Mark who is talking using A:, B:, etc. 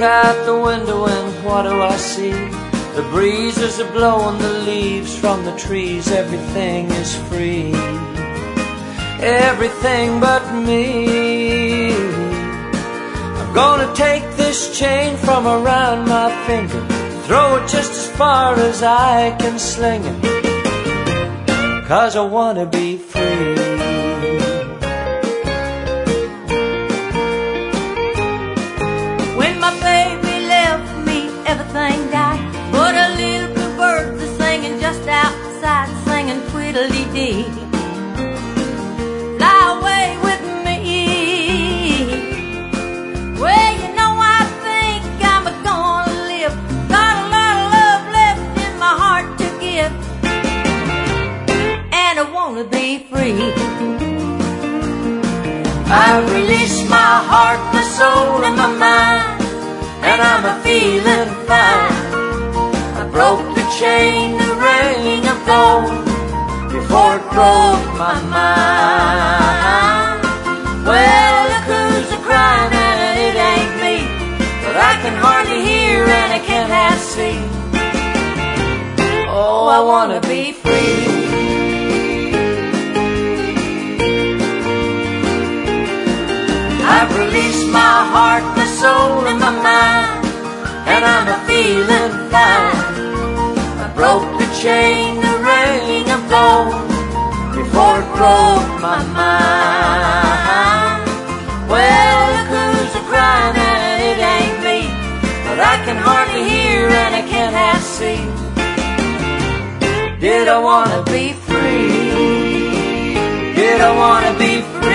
A: out the window and what do I see? The breezes are blowing the leaves from the trees. Everything is free, everything but me. I'm gonna take this chain from around my finger, throw it just as far as I can sling it, 'cause I wanna be free.
B: When my baby left me, everything died, but a little blue bird is singing just outside, singing twiddly-dee. Fly away with me. Well, you know, I think I'm gonna live. Got a lot of love left in my heart to give, and I wanna be free. I release my heart, my soul, and my mind, and I'm a-feeling fine. I broke the chain, the ring of gold, before it broke my mind. Well, look who's a-crying, and it ain't me, but I can hardly hear and I can't half see. Oh, I wanna be free. I've released my heart, my soul, and my mind, and I'm a-feeling fine. I broke the chain, the ring of gold, before it broke my mind. Well, look who's a-crying, and it ain't me, but I can hardly hear and I can't half see. Did I wanna be free? Did I wanna be free?